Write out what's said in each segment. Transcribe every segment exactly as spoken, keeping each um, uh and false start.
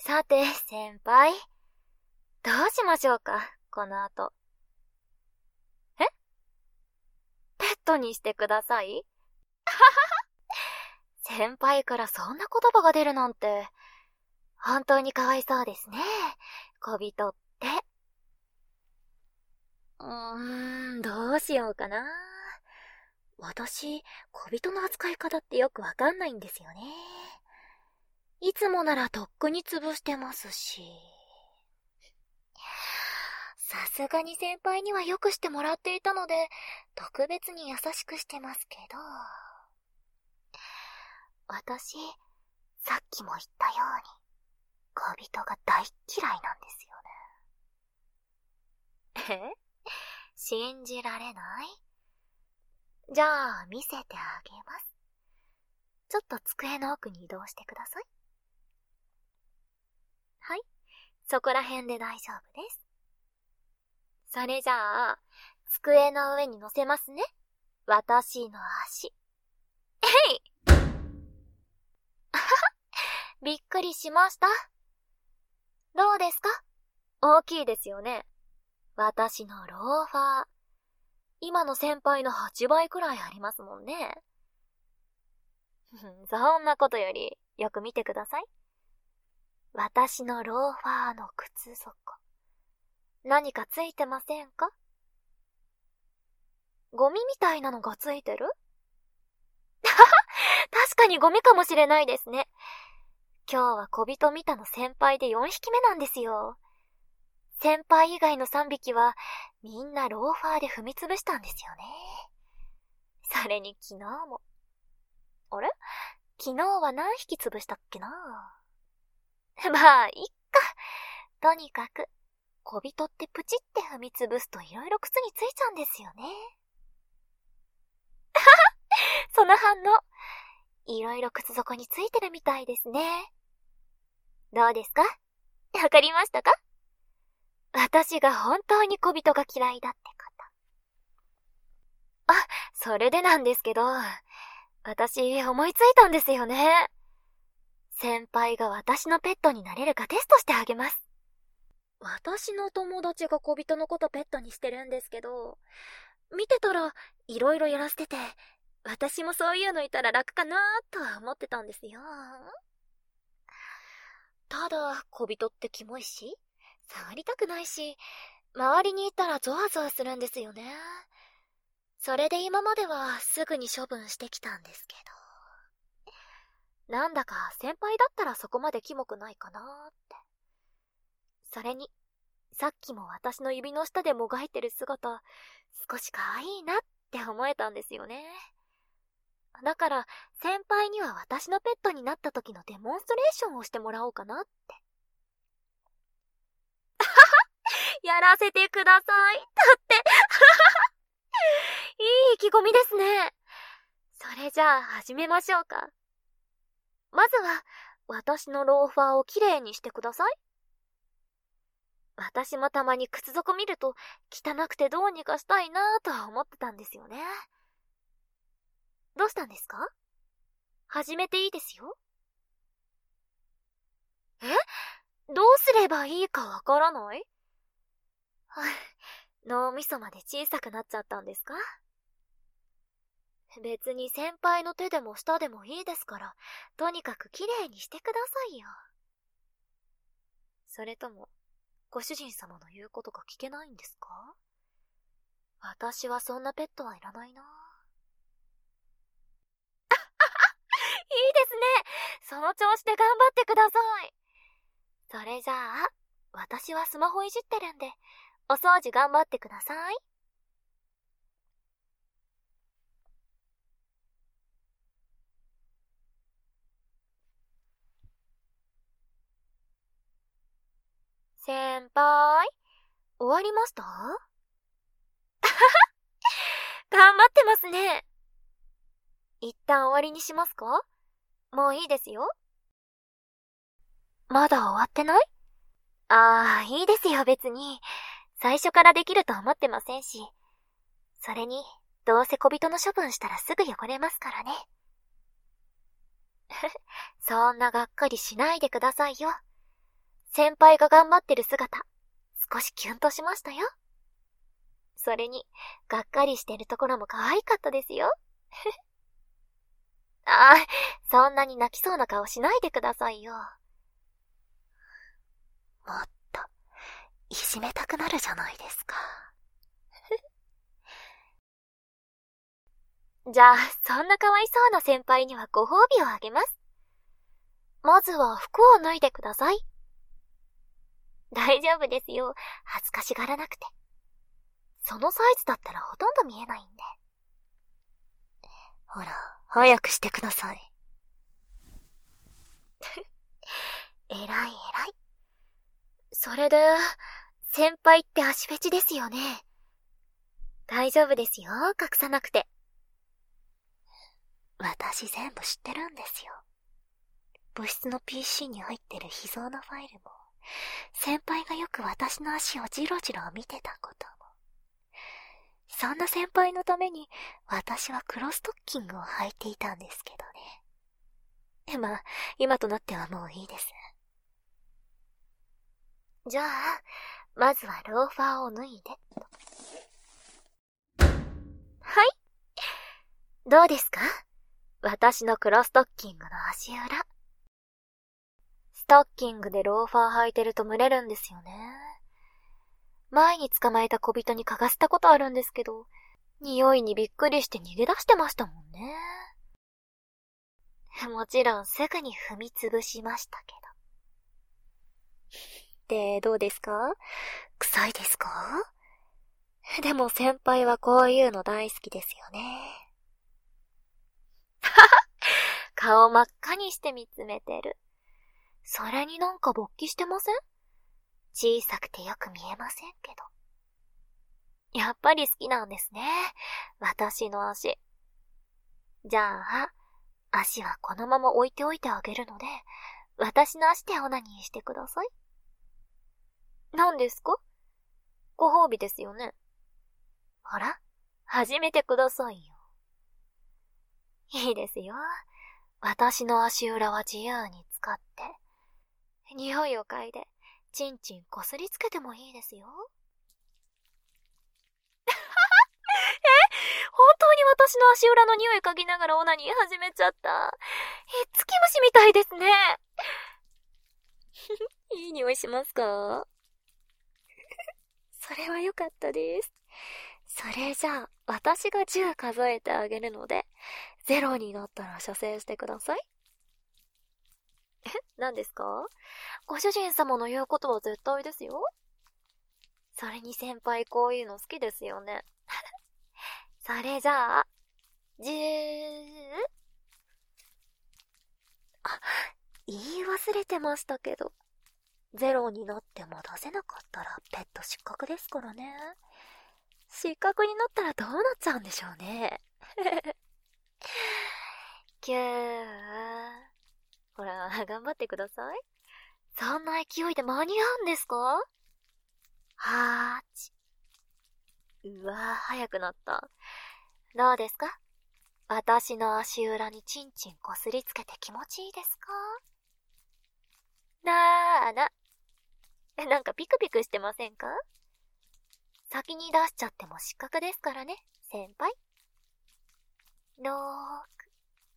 さて、先輩。どうしましょうか、この後。え？ペットにしてください？先輩からそんな言葉が出るなんて、本当にかわいそうですね、小人って。うーん、どうしようかな。私、小人の扱い方ってよくわかんないんですよね。いつもならとっくに潰してますし。さすがに先輩にはよくしてもらっていたので、特別に優しくしてますけど。私、さっきも言ったように、小人が大嫌いなんですよね。え？信じられない？じゃあ、見せてあげます。ちょっと机の奥に移動してください。はい、そこら辺で大丈夫です。それじゃあ、机の上に乗せますね。私の足。えい！びっくりしました。どうですか？大きいですよね。私のローファー。今の先輩のはちばいくらいありますもんね。そんなことより、よく見てください。私のローファーの靴底。何かついてませんか？ゴミみたいなのがついてる？確かにゴミかもしれないですね。今日は小人見たの先輩でよんひきめなんですよ。先輩以外のさんびきはみんなローファーで踏みつぶしたんですよね。それに昨日も。あれ？昨日は何匹潰したっけな？まあ、いっか。とにかく、小人ってプチって踏みつぶすといろいろ靴についちゃうんですよね。その反応、いろいろ靴底についてるみたいですね。どうですか？わかりましたか？私が本当に小人が嫌いだって方。あ、それでなんですけど、私思いついたんですよね。先輩が私のペットになれるかテストしてあげます。私の友達が小人のことペットにしてるんですけど、見てたらいろいろやらせてて、私もそういうのいたら楽かなーとは思ってたんですよ。ただ、小人ってキモいし、触りたくないし、周りにいたらゾワゾワするんですよね。それで今まではすぐに処分してきたんですけど。なんだか先輩だったらそこまでキモくないかなーって。それに、さっきも私の指の下でもがいてる姿、少し可愛いなって思えたんですよね。だから、先輩には私のペットになった時のデモンストレーションをしてもらおうかなって。やらせてください。だって。いい意気込みですね。それじゃあ始めましょうか。まずは、私のローファーをきれいにしてください。私もたまに靴底見ると汚くてどうにかしたいなぁとは思ってたんですよね。どうしたんですか？始めていいですよ。え？どうすればいいかわからない？脳みそまで小さくなっちゃったんですか？別に先輩の手でも舌でもいいですから、とにかくきれいにしてくださいよ。それとも、ご主人様の言うことが聞けないんですか？私はそんなペットはいらないな。いいですね。その調子で頑張ってください。それじゃあ、私はスマホいじってるんで、お掃除頑張ってください。先輩、終わりました？頑張ってますね。一旦終わりにしますか？もういいですよ。まだ終わってない？ああ、いいですよ別に。最初からできると思ってませんし。それに、どうせ小人の処分したらすぐ汚れますからね。そんながっかりしないでくださいよ。 先輩が頑張ってる姿、少しキュンとしましたよ。それに、がっかりしてるところも可愛かったですよ。ああ、そんなに泣きそうな顔しないでくださいよ。もっと、いじめたくなるじゃないですか。じゃあ、そんなかわいそうな先輩にはご褒美をあげます。まずは服を脱いでください。大丈夫ですよ。恥ずかしがらなくて。そのサイズだったらほとんど見えないんで。ほら、早くしてください。えらいえらい。それで、先輩って足フェチですよね。大丈夫ですよ、隠さなくて。私全部知ってるんですよ。部室の ピーシー に入ってる秘蔵のファイルも、先輩がよく私の足をジロジロ見てたことも。そんな先輩のために、私は黒ストッキングを履いていたんですけどね。まあ、今となってはもういいです。じゃあ、まずはローファーを脱いで。はい。どうですか？私の黒ストッキングの足裏。ストッキングでローファー履いてると蒸れるんですよね。前に捕まえた小人に嗅がせたことあるんですけど、匂いにびっくりして逃げ出してましたもんね。もちろんすぐに踏みつぶしましたけど。で、どうですか？臭いですか？でも先輩はこういうの大好きですよね。はは顔真っ赤にして見つめてる。それになんか勃起してません？小さくてよく見えませんけど。やっぱり好きなんですね。私の足。じゃあ、足はこのまま置いておいてあげるので、私の足でオナニーしてください。何ですか？ご褒美ですよね。ほら、始めてくださいよ。いいですよ。私の足裏は自由に使って、匂いを嗅いで、チンチンこすりつけてもいいですよ。え？本当に私の足裏の匂い嗅ぎながらオナニー始めちゃった。ひっつき虫みたいですね。いい匂いしますか？それは良かったです。それじゃあ、私がじゅう数えてあげるので、ゼロになったら射精してください。え？何ですか？ご主人様の言うことは絶対ですよ。それに先輩こういうの好きですよね。それじゃあ、じゅう、あ、言い忘れてましたけど、ゼロになっても出せなかったらペット失格ですからね。失格になったらどうなっちゃうんでしょうね。キュー。ほら、頑張ってください。そんな勢いで間に合うんですか？はーち。うわぁ、早くなった。どうですか？私の足裏にチンチンこすりつけて気持ちいいですか？なーな。なんかピクピクしてませんか？先に出しちゃっても失格ですからね、先輩。ろーく。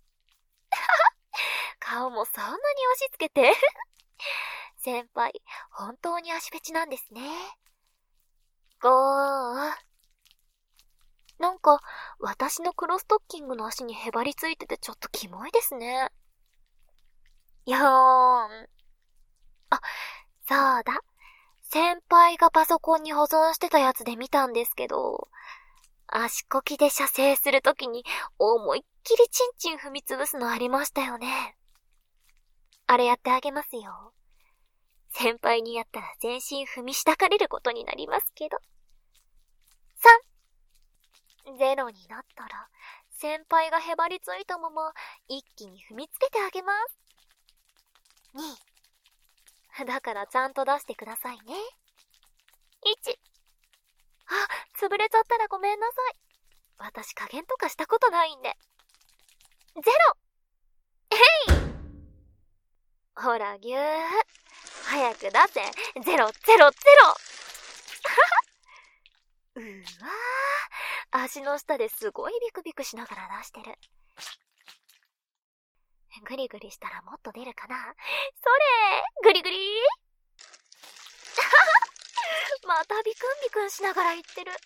顔もそんなに押し付けて。先輩、本当に足フェチなんですね。ごー。なんか、私の黒ストッキングの足にへばりついててちょっとキモいですね。よーん。あ、そうだ。先輩がパソコンに保存してたやつで見たんですけど、足こきで射精するときに思いっきりチンチン踏みつぶすのありましたよね。あれやってあげますよ。先輩にやったら全身踏みしたかれることになりますけど。さん、ゼロになったら、先輩がへばりついたまま一気に踏みつけてあげます。に、だからちゃんと出してくださいね。いち、あ、潰れちゃったらごめんなさい。私加減とかしたことないんで。ゼロ、えい、ほらぎゅー。 早く出せ。ゼロ、ゼロ、ゼロ。うわー、足の下ですごいビクビクしながら出してる。グリグリしたらもっと出るかな。それ、グリグリ。またビクンビクンしながら言ってる。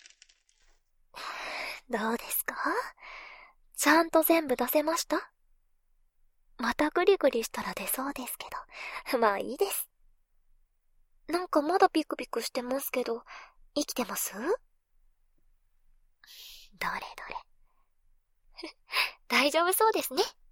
どうですか？ちゃんと全部出せました？またグリグリしたら出そうですけど、まあいいです。なんかまだビクビクしてますけど、生きてます？どれどれ。大丈夫そうですね。